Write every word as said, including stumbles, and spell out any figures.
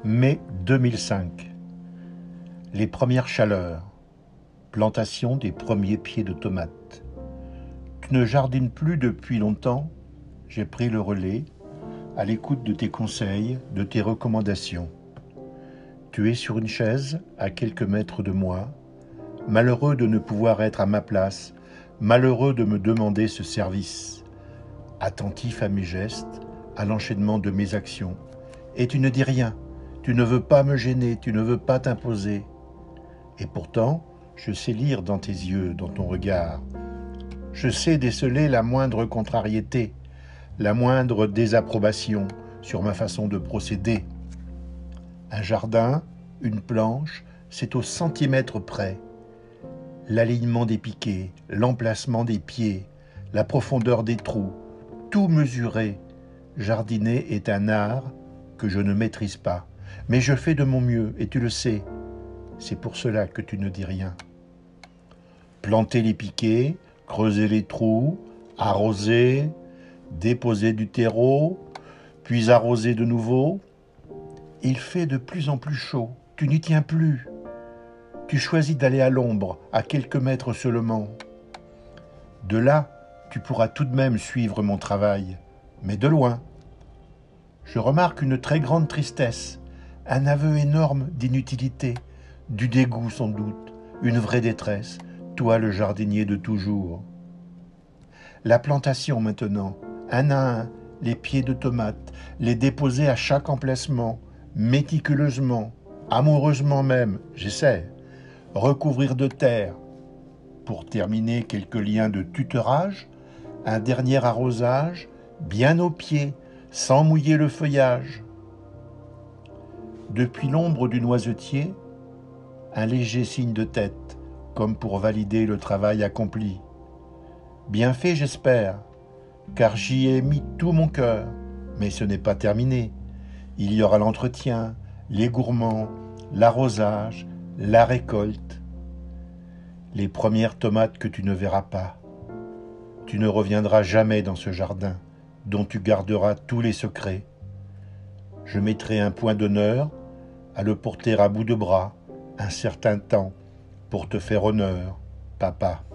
mai deux mille cinq. Les premières chaleurs. Plantation des premiers pieds de tomates. Tu ne jardines plus depuis longtemps. J'ai pris le relais, à l'écoute de tes conseils, de tes recommandations. Tu es sur une chaise, à quelques mètres de moi, malheureux de ne pouvoir être à ma place, malheureux de me demander ce service, attentif à mes gestes, à l'enchaînement de mes actions. Et tu ne dis rien, tu ne veux pas me gêner, tu ne veux pas t'imposer. Et pourtant, je sais lire dans tes yeux, dans ton regard. Je sais déceler la moindre contrariété, la moindre désapprobation sur ma façon de procéder. Un jardin, une planche, c'est au centimètre près. L'alignement des piquets, l'emplacement des pieds, la profondeur des trous, tout mesuré. Jardiner est un art que je ne maîtrise pas, mais je fais de mon mieux et tu le sais. C'est pour cela que tu ne dis rien. Planter les piquets, creuser les trous, arroser, déposer du terreau, puis arroser de nouveau. Il fait de plus en plus chaud, tu n'y tiens plus. Tu choisis d'aller à l'ombre, à quelques mètres seulement. De là, tu pourras tout de même suivre mon travail, mais de loin. Je remarque une très grande tristesse, un aveu énorme d'inutilité, du dégoût sans doute, une vraie détresse, toi le jardinier de toujours. La plantation maintenant, un à un, les pieds de tomates, les déposer à chaque emplacement, méticuleusement, amoureusement même, j'essaie, recouvrir de terre. Pour terminer, quelques liens de tutorage, un dernier arrosage, bien au pied, sans mouiller le feuillage. Depuis l'ombre du noisetier, un léger signe de tête, comme pour valider le travail accompli. Bien fait, j'espère, car j'y ai mis tout mon cœur, mais ce n'est pas terminé. Il y aura l'entretien, les gourmands, l'arrosage, la récolte. Les premières tomates que tu ne verras pas. Tu ne reviendras jamais dans ce jardin, dont tu garderas tous les secrets. Je mettrai un point d'honneur à le porter à bout de bras un certain temps pour te faire honneur, papa.